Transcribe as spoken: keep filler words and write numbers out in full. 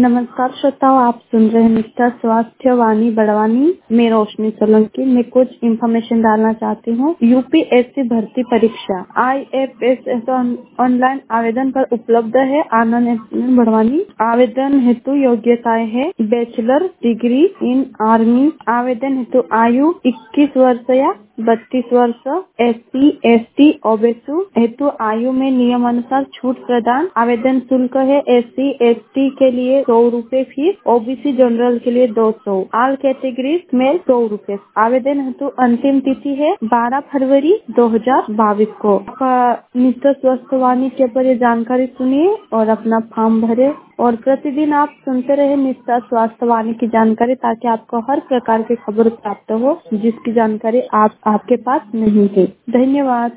नमस्कार श्रोताओ, आप सुन रहे हैं मिस्टर स्वास्थ्य वाणी बड़वानी। मैं रोशनी सोलंकी। मैं कुछ इन्फॉर्मेशन डालना चाहती हूँ। यूपीएससी भर्ती परीक्षा आईएफएस ऑनलाइन आवेदन पर उपलब्ध है। आनंद बड़वानी। आवेदन हेतु योग्यताएं है बैचलर डिग्री इन आर्मी। आवेदन हेतु आयु इक्कीस वर्ष या बत्तीस वर्ष। S C S T OBC हेतु आयु में नियम अनुसार छूट प्रदान। आवेदन शुल्क है एस सी एस टी के लिए सौ रूपए फीस, ओबीसी जनरल के लिए दो सौ, ऑल कैटेगरीज में सौ रूपए। आवेदन हेतु अंतिम तिथि है बारह फरवरी दो हजार बाईस को। मिस्टर स्वास्थ्य वाणी के ऊपर ये जानकारी सुनिए और अपना फॉर्म भरे और प्रतिदिन आप सुनते रहे मिस्टर स्वास्थ्य वाणी की जानकारी, ताकि आपको हर प्रकार की खबर प्राप्त हो जिसकी जानकारी आप आपके पास नहीं है। धन्यवाद।